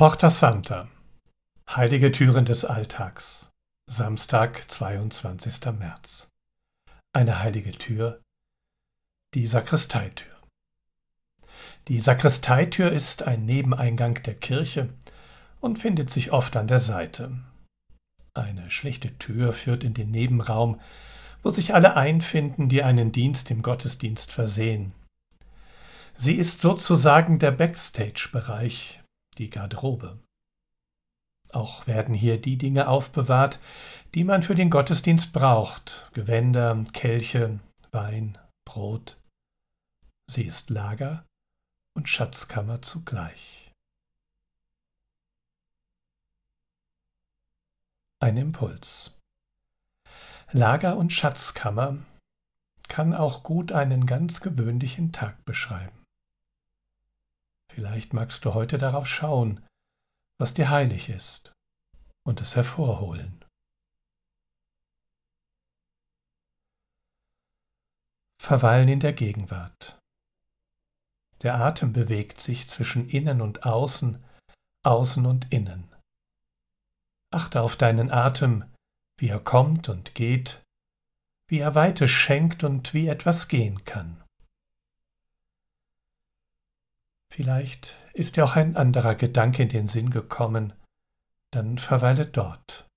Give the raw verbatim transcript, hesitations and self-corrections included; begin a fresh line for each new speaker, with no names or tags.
Porta Santa. Heilige Türen des Alltags. Samstag, zweiundzwanzigster März. Eine heilige Tür, die Sakristeitür. Die Sakristeitür ist ein Nebeneingang der Kirche und findet sich oft an der Seite. Eine schlichte Tür führt in den Nebenraum, wo sich alle einfinden, die einen Dienst im Gottesdienst versehen. Sie ist sozusagen der Backstage-Bereich, die Garderobe. Auch werden hier die Dinge aufbewahrt, die man für den Gottesdienst braucht: Gewänder, Kelche, Wein, Brot. Sie ist Lager und Schatzkammer zugleich. Ein Impuls. Lager und Schatzkammer kann auch gut einen ganz gewöhnlichen Tag beschreiben. Vielleicht magst du heute darauf schauen, was dir heilig ist, und es hervorholen. Verweilen in der Gegenwart. Der Atem bewegt sich zwischen innen und außen, außen und innen. Achte auf deinen Atem, wie er kommt und geht, wie er Weite schenkt und wie etwas gehen kann. Vielleicht ist dir auch ein anderer Gedanke in den Sinn gekommen, dann verweile dort.